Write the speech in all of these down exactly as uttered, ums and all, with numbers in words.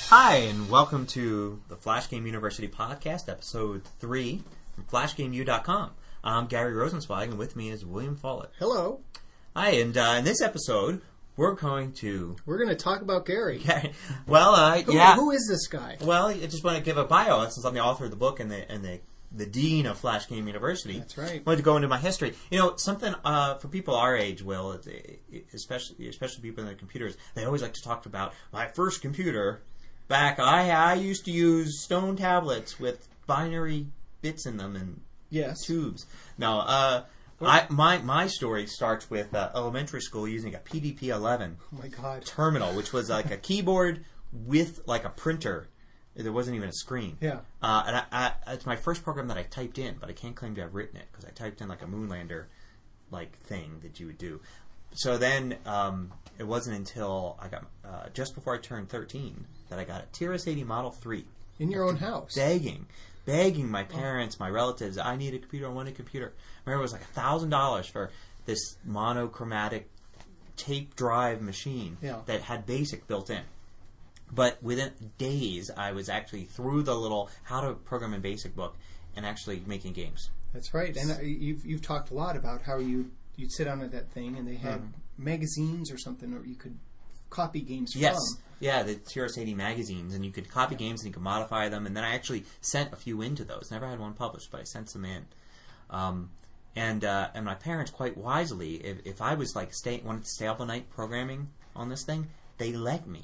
Hi, and welcome to the Flash Game University podcast, episode three from flash game u dot com. I'm Gary Rosenzweig, and with me is William Follett. Hello. Hi, and uh, in this episode, we're going to... We're going to talk about Gary. Gary. Well, uh, who, yeah. Who is this guy? Well, I just want to give a bio since I'm the author of the book and the and the, the dean of Flash Game University. That's right. I wanted to go into my history. You know, something uh, for people our age, Will, especially especially people in their computers, they always like to talk about my first computer. Back, I I used to use stone tablets with binary bits in them and yes. tubes. No, uh, I my my story starts with uh, elementary school using a P D P eleven oh my God. terminal, which was like a keyboard with like a printer. There wasn't even a screen. Yeah. Uh, and I, I, it's my first program that I typed in, but I can't claim to have written it because I typed in like a Moonlander like thing that you would do. So then um, it wasn't until I got uh, just before I turned thirteen that I got a T R S eighty Model three. In your own house? Begging. Begging my parents, my relatives, I need a computer, I want a computer. I remember it was like one thousand dollars for this monochromatic tape drive machine yeah. that had BASIC built in. But within days, I was actually through the little how to program in BASIC book and actually making games. That's right. And uh, you've you've talked a lot about how you you'd sit on that thing and they had mm-hmm. magazines or something, or you could copy games from. Yes. Yeah, the T R S eighty magazines, and you could copy yeah. games and you could modify them. And then I actually sent a few into those. Never had one published, but I sent some in. Um, and uh, and my parents, quite wisely, if, if I was like stay wanted to stay up all night programming on this thing, they let me.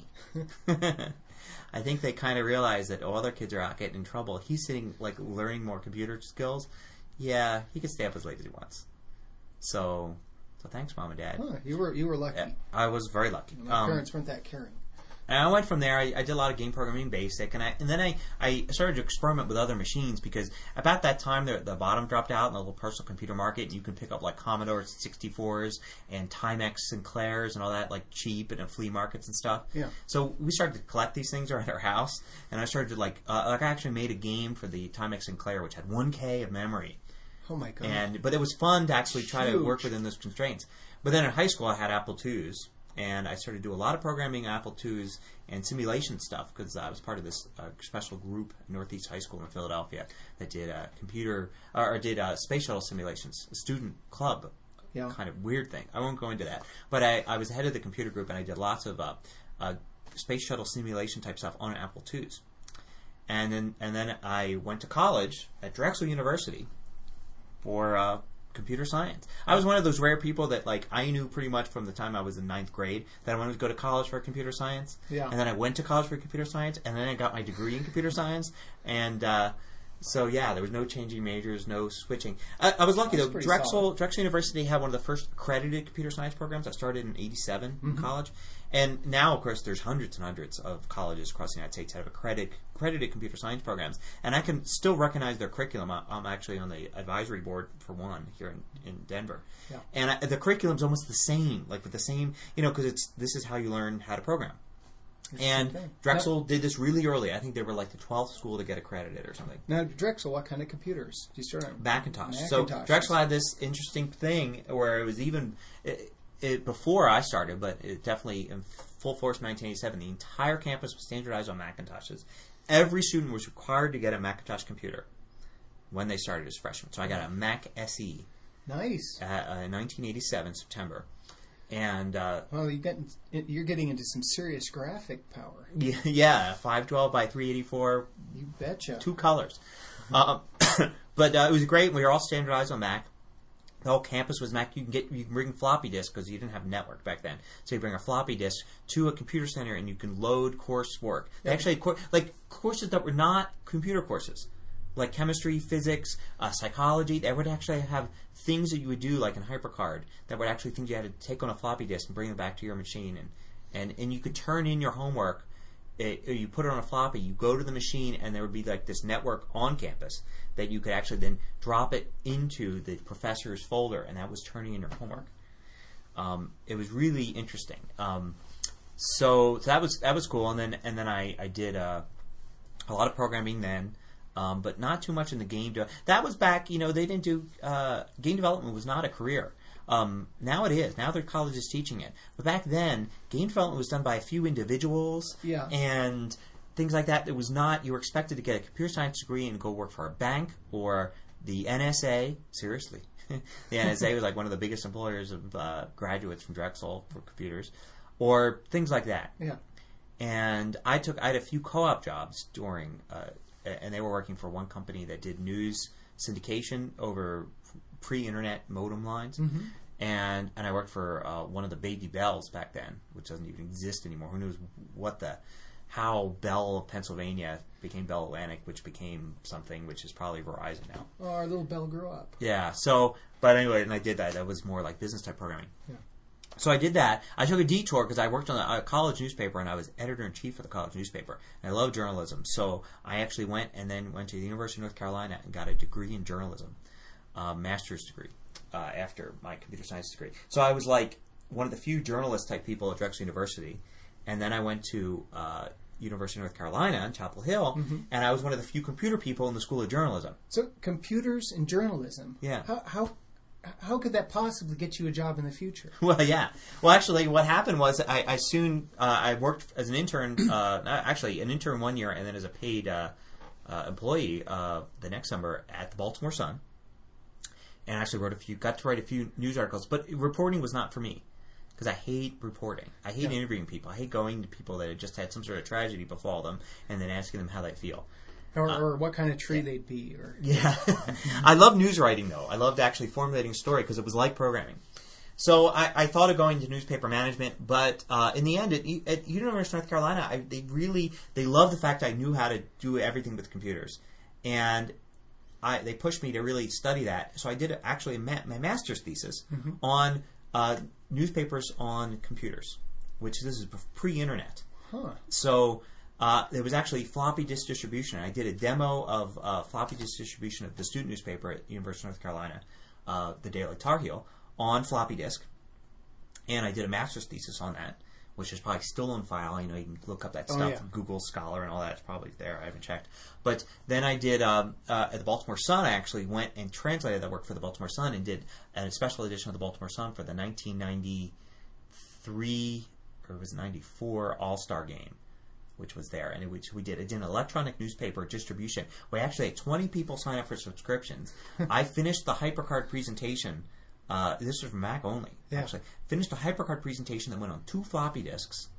I think they kind of realized that all their kids are out getting in trouble. He's sitting like learning more computer skills. Yeah, he could stay up as late as he wants. So, so thanks, Mom and Dad. Huh, you were you were lucky. Yeah, I was very lucky. My um, parents weren't that caring. And I went from there. I, I did a lot of game programming, BASIC, and I and then I, I started to experiment with other machines because about that time the, the bottom dropped out in the little personal computer market, and you can pick up like Commodore sixty-fours and Timex Sinclairs and all that like cheap and at flea markets and stuff. Yeah. So we started to collect these things around our house, and I started to like uh, like I actually made a game for the Timex Sinclair which had one K of memory. Oh my God. And but it was fun to actually try Huge. to work within those constraints. But then in high school I had Apple twos. And I started to do a lot of programming in Apple twos and simulation stuff because I was part of this uh, special group at Northeast High School in Philadelphia that did uh, computer or, or did uh, space shuttle simulations, a student club, yeah. kind of weird thing. I won't go into that. But I, I was head of the computer group and I did lots of uh, uh, space shuttle simulation type stuff on Apple twos. And then and then I went to college at Drexel University for uh, computer science. I was one of those rare people that like I knew pretty much from the time I was in ninth grade that I wanted to go to college for computer science. Yeah. And then I went to college for computer science, and then I got my degree in computer science. And uh, so yeah, there was no changing majors, no switching. I, I was lucky That's though. pretty Drexel solid. Drexel University had one of the first accredited computer science programs. I started in eighty-seven mm-hmm. in college. And now, of course, there's hundreds and hundreds of colleges across the United States that have accredited, accredited computer science programs. And I can still recognize their curriculum. I'm actually on the advisory board for one here in, in Denver. Yeah. And I, the curriculum's almost the same, like with the same, you know, because it's this is how you learn how to program. It's and Drexel did this really early. I think they were like the twelfth school to get accredited or something. Now, Drexel, what kind of computers? Do you start on? Macintosh. Macintosh. So Drexel had this interesting thing where it was even... It, It, before I started, but it definitely in full force in nineteen eighty-seven, the entire campus was standardized on Macintoshes. Every student was required to get a Macintosh computer when they started as freshmen. So I got a Mac S E. Nice. Uh, uh, in nineteen eighty-seven, September. And uh, well, you get, you're getting into some serious graphic power. Yeah, yeah five twelve by three eighty-four. You betcha. Two colors. uh, but uh, it was great. We were all standardized on Mac. The whole campus was Mac. You can get you can bring floppy disks because you didn't have network back then. So you bring a floppy disk to a computer center and you can load coursework. They actually had cor- like courses that were not computer courses, like chemistry, physics, uh, psychology. They would actually have things that you would do like in HyperCard that would actually things you had to take on a floppy disk and bring them back to your machine, and and, and you could turn in your homework. It, you put it on a floppy, you go to the machine, and there would be like this network on campus that you could actually then drop it into the professor's folder, and that was turning in your homework. Um, it was really interesting. Um, so, so that was that was cool, and then and then I I did uh, a lot of programming then, um, but not too much in the game. De- that was back, you know, they didn't do uh, game development was not a career. Um, now it is. Now their college is teaching it. But back then, game development was done by a few individuals. Yeah. And things like that. It was not, you were expected to get a computer science degree and go work for a bank or the N S A. Seriously. The N S A was like one of the biggest employers of uh, graduates from Drexel for computers, or things like that. Yeah. And I took, I had a few co-op jobs during, uh, and they were working for one company that did news syndication over pre-internet modem lines. Mm-hmm. And and I worked for uh, one of the Baby Bells back then, which doesn't even exist anymore. Who knows what the, how Bell of Pennsylvania became Bell Atlantic, which became something which is probably Verizon now. Oh, our little Bell grew up. Yeah. So, but anyway, and I did that. That was more like business type programming. Yeah. So I did that. I took a detour because I worked on a, a college newspaper, and I was editor-in-chief of the college newspaper. And I love journalism. So I actually went and then went to the University of North Carolina and got a degree in journalism, a master's degree, uh, after my computer science degree. So I was like one of the few journalist-type people at Drexel University. And then I went to uh, University of North Carolina on Chapel Hill, mm-hmm. and I was one of the few computer people in the School of Journalism. So computers and journalism. Yeah. How... how How could that possibly get you a job in the future? Well, yeah. Well, actually, what happened was I, I soon uh, I worked as an intern. Uh, actually, an intern one year, and then as a paid uh, uh, employee uh, the next summer at the Baltimore Sun. And I actually wrote a few, got to write a few news articles, but reporting was not for me because I hate reporting. I hate yeah. interviewing people. I hate going to people that had just had some sort of tragedy befall them and then asking them how they feel. Or, uh, or what kind of tree yeah. they'd be. Or Yeah. I love news writing, though. I loved actually formulating a story because it was like programming. So I, I thought of going to newspaper management, but uh, in the end, at, at University of North Carolina, I, they really, they loved the fact I knew how to do everything with computers. And I, they pushed me to really study that. So I did actually a ma- my master's thesis mm-hmm. on uh, newspapers on computers, which this is pre-internet. Huh. So... Uh, there was actually floppy disk distribution. I did a demo of uh, floppy disk distribution of the student newspaper at University of North Carolina, uh, the Daily Tar Heel, on floppy disk. And I did a master's thesis on that, which is probably still on file. You know, you can look up that stuff, oh, yeah. Google Scholar and all that. It's probably there. I haven't checked. But then I did, um, uh, at the Baltimore Sun, I actually went and translated that work for the Baltimore Sun and did a special edition of the Baltimore Sun for the nineteen ninety-three, or it was ninety-four All-Star Game, which was there, and which we did. I did an electronic newspaper distribution. We actually had twenty people sign up for subscriptions. I finished the HyperCard presentation. Uh, this was for Mac only, yeah. actually. Finished a HyperCard presentation that went on two floppy disks,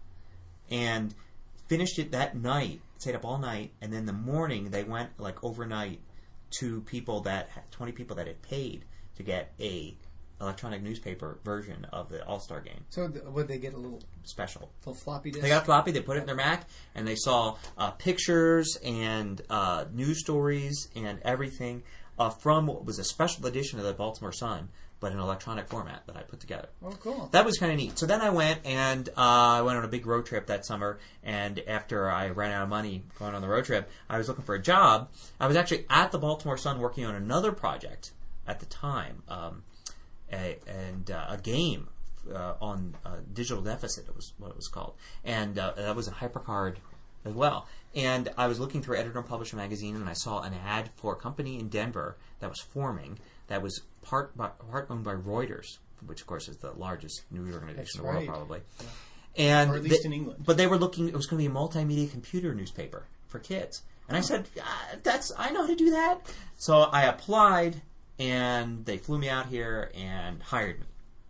and finished it that night. Stayed up all night, and then the morning they went like overnight to people that had, twenty people that had paid to get a electronic newspaper version of the All-Star Game. So th- would they get a little special, little floppy disk? They got floppy. They put it in their Mac, and they saw uh, pictures and uh, news stories and everything uh, from what was a special edition of the Baltimore Sun, but in electronic format that I put together. Oh, cool! That was kind of neat. So then I went and uh, I went on a big road trip that summer. And after I ran out of money going on the road trip, I was looking for a job. I was actually at the Baltimore Sun working on another project at the time. Um, A, and uh, a game uh, on uh, digital deficit, it was what it was called, and uh, that was in HyperCard as well. And I was looking through Editor and Publisher magazine, and I saw an ad for a company in Denver that was forming, that was part by, part owned by Reuters, which of course is the largest news organization That's in the world, right. probably. Yeah. And or at least they, in England. But they were looking; it was going to be a multimedia computer newspaper for kids. And I said, ah, "That's I know how to do that." So I applied. And they flew me out here and hired me.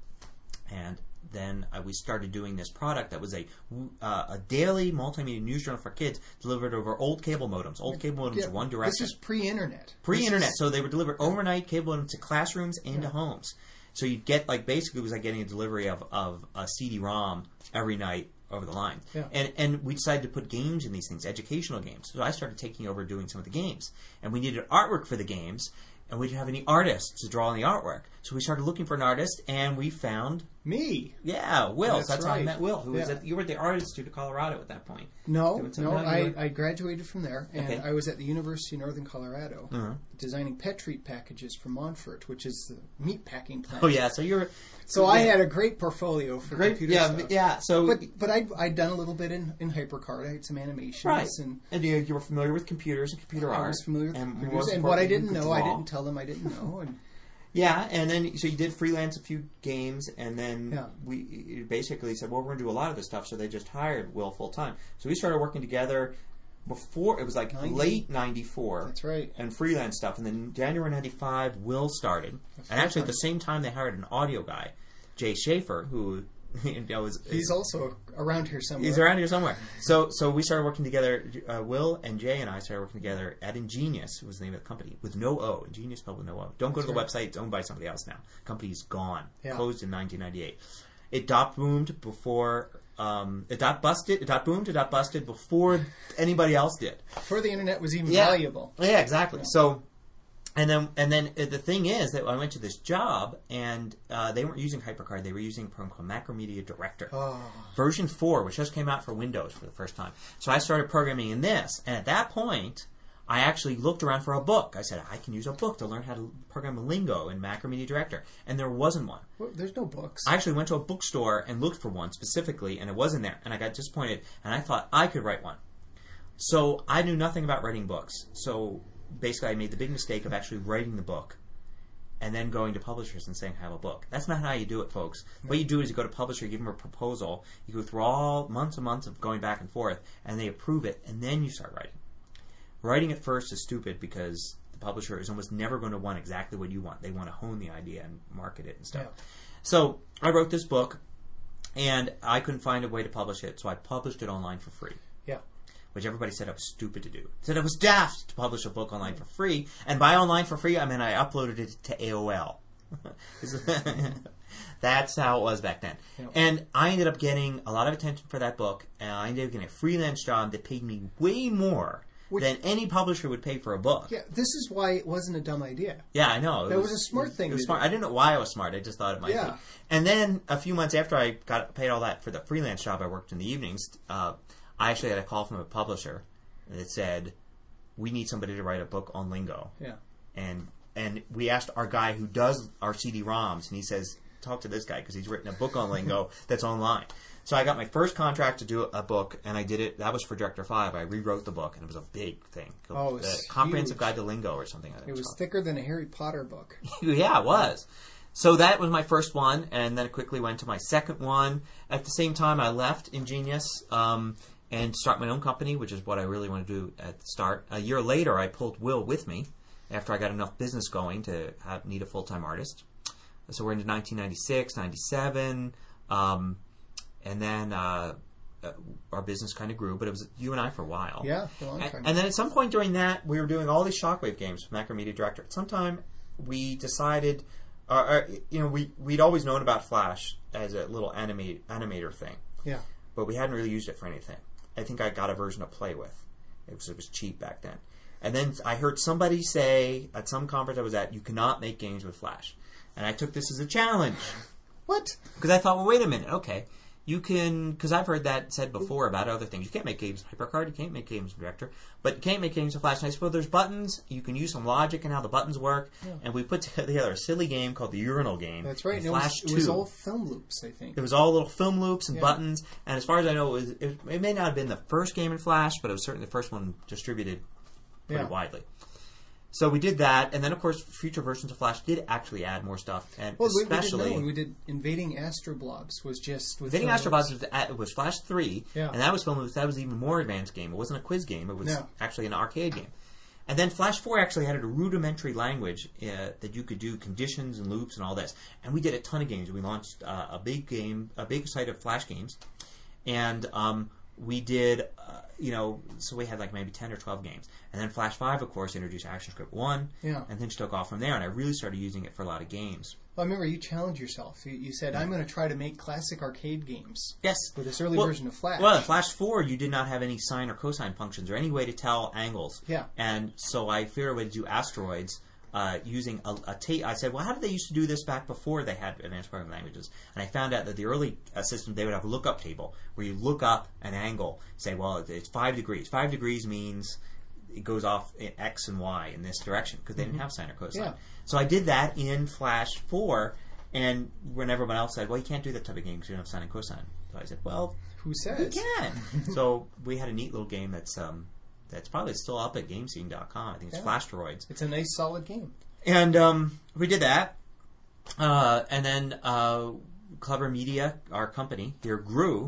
And then uh, we started doing this product that was a uh, a daily multimedia news journal for kids delivered over old cable modems. Old cable modems yeah, are one direction. This is pre-internet. Pre-internet. Is... So they were delivered overnight cable modems to classrooms and yeah. to homes. So you'd get, like, basically it was like getting a delivery of, of a C D ROM every night over the line. Yeah. And and we decided to put games in these things, educational games. So I started taking over doing some of the games. And we needed artwork for the games. And we didn't have any artists to draw on the artwork. So we started looking for an artist, and we found... Me? Yeah, Will. That's, That's right. how I met Will, who yeah. was at... You were at the Art Institute of Colorado at that point. No, no, I, were... I graduated from there, and okay. I was at the University of Northern Colorado uh-huh. designing pet treat packages for Montfort, which is the meat packing plant. Oh, yeah, so you're... So yeah. I had a great portfolio for great, computer yeah, stuff. Yeah, so... But but I'd, I'd done a little bit in, in HyperCard. I had some animations. Right. And, and you, you were familiar with computers and computer art. I was familiar with and computers. And what I didn't know, I didn't tell them I didn't know. And yeah, and then so you did freelance a few games, and then yeah. we basically said, well, we're going to do a lot of this stuff, so they just hired Will full-time. So we started working together. before, it was like ninety late ninety-four. That's right. And freelance stuff. And then January ninety-five, Will started. That's and actually, right. at the same time, they hired an audio guy, Jay Schaefer, who... You know, was, he's also around here somewhere. He's around here somewhere. So so we started working together. Uh, Will and Jay and I started working together at Ingenious, was the name of the company, with no O. Ingenious spelled with no O. Don't go That's to the right. website. It's owned by somebody else now. Company's gone. Yeah. Closed in nineteen ninety-eight. It dot boomed before... Um, it dot busted. It dot boomed. It dot busted before anybody else did. Before the internet was even Yeah. valuable. Yeah, exactly. Yeah. So... And then, and then uh, the thing is that I went to this job, and uh, they weren't using HyperCard. They were using a program called Macromedia Director, Oh. version four, which just came out for Windows for the first time. So I started programming in this, and at that point, I actually looked around for a book. I said, I can use a book to learn how to program Lingo in Macromedia Director, and there wasn't one. Well, there's no books. I actually went to a bookstore and looked for one specifically, and it wasn't there, and I got disappointed, and I thought I could write one. So I knew nothing about writing books. So basically, I made the big mistake of actually writing the book and then going to publishers and saying, I have a book. That's not how you do it, folks. No. What you do is you go to publisher, you give them a proposal, you go through all months and months of going back and forth, and they approve it, and then you start writing. Writing it first is stupid because the publisher is almost never going to want exactly what you want. They want to hone the idea and market it and stuff. Yeah. So I wrote this book, and I couldn't find a way to publish it, so I published it online for free. Yeah. Which everybody said I was stupid to do. Said it was daft to publish a book online for free. And by online for free, I mean I uploaded it to A O L. That's how it was back then. Yeah. And I ended up getting a lot of attention for that book. And I ended up getting a freelance job that paid me way more Which, than any publisher would pay for a book. Yeah, this is why it wasn't a dumb idea. Yeah, I know. It that was, was a smart thing It was to smart. do. I didn't know why I was smart. I just thought it might yeah. be. And then a few months after I got paid all that for the freelance job I worked in the evenings, uh, I actually had a call from a publisher that said, we need somebody to write a book on Lingo. Yeah. And and we asked our guy who does our C D ROMs, and he says, talk to this guy because he's written a book on Lingo that's online. So I got my first contract to do a book, and I did it. That was for Director five. I rewrote the book, and it was a big thing. Oh, it was the Comprehensive huge. Guide to Lingo or something. I think it was it was thicker than a Harry Potter book. Yeah, it was. So that was my first one, and then it quickly went to my second one. At the same time, I left Ingenious um, and start my own company, which is what I really want to do at the start. A year later, I pulled Will with me after I got enough business going to have, need a full-time artist. So we're into nineteen ninety-six, ninety-seven, um, and then uh, uh, our business kind of grew, but it was you and I for a while. Yeah, for a long time. And, and then at some point during that, we were doing all these Shockwave games with Macromedia Director. At some time, we decided... Uh, uh, you know, we, we'd always known about Flash as a little animate, animator thing. Yeah. But we hadn't really used it for anything. I think I got a version to play with. It was, it was cheap back then. And then I heard somebody say at some conference I was at, you cannot make games with Flash. And I took this as a challenge. What? Because I thought, well, wait a minute. Okay. You can, because I've heard that said before about other things. You can't make games with HyperCard, you can't make games with Director, but you can't make games with Flash. And I suppose there's buttons, you can use some logic in how the buttons work, yeah. And we put together a silly game called the Urinal Game. That's right. Flash it, was, two. It was all film loops, I think. It was all little film loops and yeah. buttons, and as far as I know, it, was, it, it may not have been the first game in Flash, but it was certainly the first one distributed pretty yeah. widely. So we did that, and then of course future versions of Flash did actually add more stuff, and well, especially we, we did know we did Invading Astroblobs was just with Invading Astroblobs was, at, was Flash three, yeah. and that was filmed. That was an even more advanced game. It wasn't a quiz game; it was no. actually an arcade game. And then Flash four actually had a rudimentary language uh, that you could do conditions and loops and all this. And we did a ton of games. We launched uh, a big game, a big site of Flash games, and um, we did, uh, you know, so we had like maybe ten or twelve games. And then Flash five, of course, introduced ActionScript one, yeah. and things took off from there. And I really started using it for a lot of games. Well, I remember you challenged yourself. You, you said, I'm going to try to make classic arcade games. Yes. With this early well, version of Flash. Well, in Flash four, you did not have any sine or cosine functions or any way to tell angles. Yeah. And so I figured a way to do asteroids uh, using a, a tape. I said, well, how did they used to do this back before they had advanced programming languages? And I found out that the early uh, systems, they would have a lookup table where you look up an angle, say, well, it's five degrees. Five degrees means it goes off in X and Y in this direction because they mm-hmm. didn't have sine or cosine. Yeah. So I did that in Flash four, and when everyone else said, well, you can't do that type of game because you don't have sine and cosine. So I said, well, who says? You can. So we had a neat little game that's um, that's probably still up at GameScene dot com. I think it's yeah. Flashteroids. It's a nice, solid game. And um, we did that. Uh, and then uh, Clever Media, our company here, grew.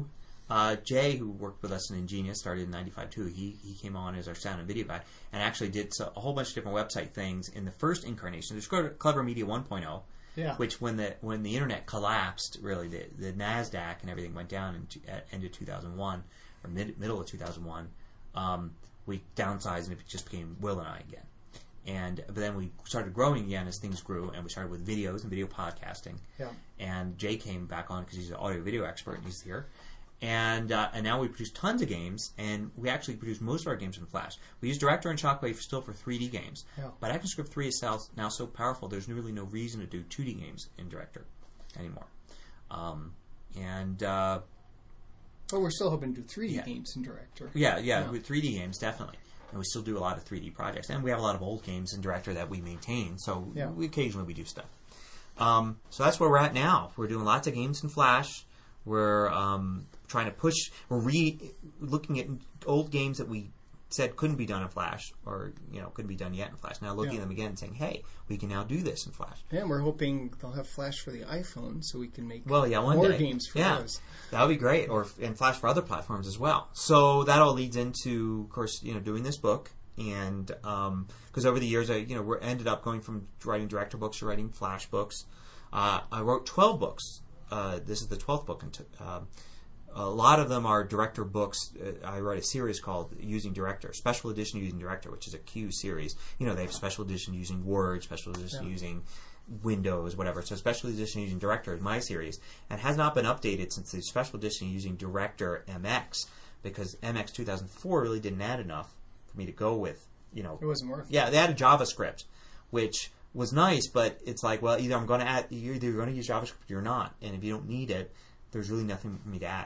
Uh, Jay, who worked with us in Ingenious, started in ninety-five too. He he came on as our sound and video guy, and actually did so, a whole bunch of different website things in the first incarnation. There's Clever Media one point oh. Yeah. Which, when the when the internet collapsed, really, the, the NASDAQ and everything went down in, at end of two thousand one, or mid, middle of two thousand one, um, we downsized and it just became Will and I again. And but then we started growing again as things grew, and we started with videos and video podcasting. Yeah. And Jay came back on because he's an audio video expert, and he's here. And uh, and now we produce tons of games, and we actually produce most of our games in Flash. We use Director and Shockwave still for three D games, yeah. but ActionScript three is now so powerful, there's really no reason to do two D games in Director anymore. Um, and uh, but we're still hoping to do three D yeah. games in Director. Yeah, yeah, yeah, with three D games, definitely. And we still do a lot of three D projects, and we have a lot of old games in Director that we maintain, so yeah. we occasionally we do stuff. Um, so that's where we're at now. We're doing lots of games in Flash. We're um, trying to push. We're re looking at old games that we said couldn't be done in Flash, or you know couldn't be done yet in Flash. Now looking yeah. at them again and saying, "Hey, we can now do this in Flash." Yeah, and we're hoping they'll have Flash for the iPhone, so we can make well, yeah, one more day. games for yeah. those. That would be great, or and Flash for other platforms as well. So that all leads into, of course, you know, doing this book, and because um, over the years, I you know, we ended up going from writing Director books to writing Flash books. Uh, I wrote twelve books. Uh, this is the twelfth book. And t- uh, a lot of them are Director books. Uh, I wrote a series called Using Director, Special Edition Using Director, which is a Q series. You know, they have Special Edition using Word, Special Edition yeah. using Windows, whatever. So Special Edition Using Director is my series, and has not been updated since the Special Edition Using Director M X, because M X two thousand four really didn't add enough for me to go with. You know, it wasn't worth it. Yeah, they added JavaScript, which was nice, but it's like, well, either I'm going to add, you're either going to use JavaScript or you're not, and if you don't need it, there's really nothing for me to add.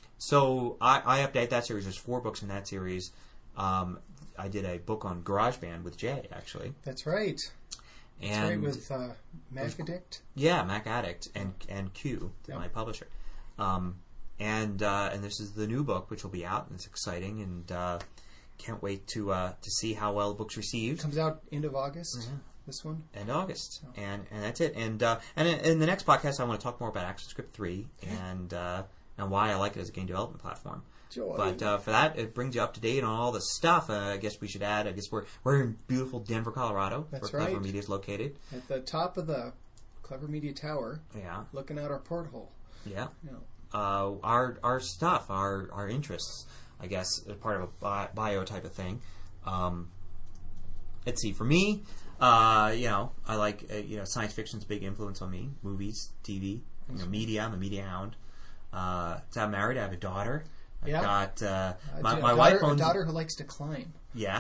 So I, I update that series. There's four books in that series. Um, I did a book on GarageBand with Jay, actually. That's right. And That's right, with uh, Mac Addict. Yeah, Mac Addict and and Q, yep. my publisher. Um, and uh, and this is the new book, which will be out, and it's exciting, and uh, can't wait to uh, to see how well the book's received. It comes out end of August. Mm-hmm. This one? End of August. Oh. And and that's it. And uh, and in, in the next podcast, I want to talk more about ActionScript three and uh, and why I like it as a game development platform. Joy. But uh, for that, it brings you up to date on all the stuff. Uh, I guess we should add, I guess we're we're in beautiful Denver, Colorado, that's where right. Clever Media is located. At the top of the Clever Media Tower. Yeah. Looking out our porthole. Yeah. You know. Uh, our our stuff, our our interests, I guess, as part of a bio type of thing. Um, let's see. For me, uh, you know, I like uh, you know science fiction's a big influence on me. Movies, T V, you know, media. I'm a media hound. Uh, so I'm married. I have a daughter. I've yeah. got uh, my, uh, my daughter, wife owns a daughter who likes to climb. Yeah,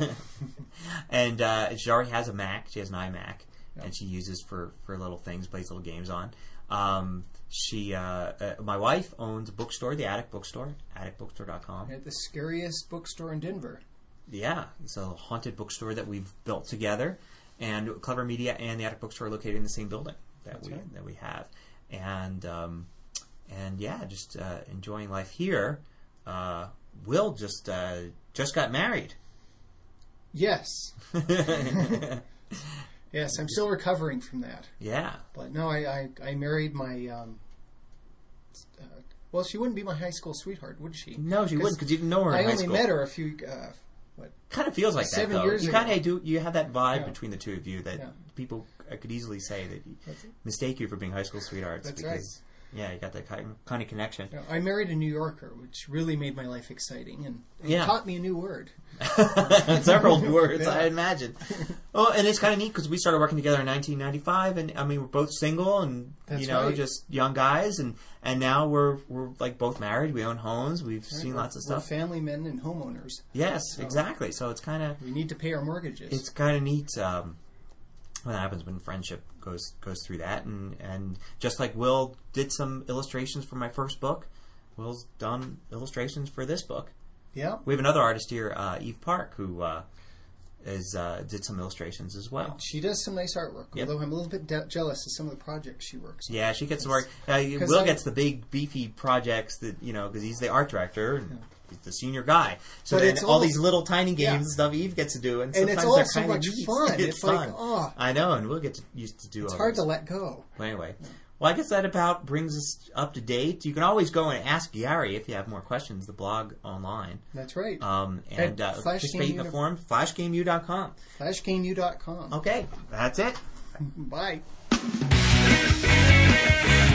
and uh, she already has a Mac. She has an iMac, yeah. and she uses for, for little things, plays little games on. Um, she, uh, uh, my wife owns a bookstore, the Attic Bookstore, attic bookstore dot com. At the scariest bookstore in Denver. Yeah, it's a haunted bookstore that we've built together, and Clever Media and the Attic Bookstore are located in the same building that That's we right. that we have, and um, and yeah, just uh, enjoying life here. Uh, Will just uh, just got married. Yes. Yes, I'm still recovering from that. Yeah. But no, I I, I married my. Um, uh, well, she wouldn't be my high school sweetheart, would she? No, she wouldn't, because you didn't know her in I high only school. met her a few. Uh, what? Kind of feels like Seven that, though. years you ago. kind of do. You have that vibe Yeah. between the two of you that Yeah. people I could easily say that you, That's it. mistake you for being high school sweethearts. That's because, Yeah, you got that kind kind of connection. You know, I married a New Yorker, which really made my life exciting and, and Yeah. taught me a new word. Several words, Yeah. I imagine. Oh, and it's kind of neat because we started working together in nineteen ninety-five, and I mean we're both single and That's you know right. just young guys, and, and now we're we're like both married. We own homes. We've Right, seen we're- lots of We're stuff. family men and homeowners. Yes, exactly. So it's kind of We need to pay our mortgages. it's kind of neat um, when that happens when friendship goes goes through that, and and just like Will did some illustrations for my first book, Will's done illustrations for this book. yeah. We have another artist here, uh, Eve Park, who uh, is uh, did some illustrations as well. She does some nice artwork, Yep. although I'm a little bit de- jealous of some of the projects she works on. Yeah, she gets to work. Uh, 'Cause Will I- gets the big, beefy projects that you know because he's the art director and he's the senior guy. So But then it's all, all- these little tiny games Yeah. and stuff Eve gets to do, and, And it's sometimes all they're so kinda much neat. fun. It's, It's like, fun. oh. I know, and we'll get to, used to do. It's all hard those. to let go. Well, anyway, Well, I guess that about brings us up to date. You can always go and ask Gary if you have more questions. The blog online. That's right. Um, and uh, participate in the forum. Flash Game U dot com. Flash Game U dot com. Okay, that's it. Bye.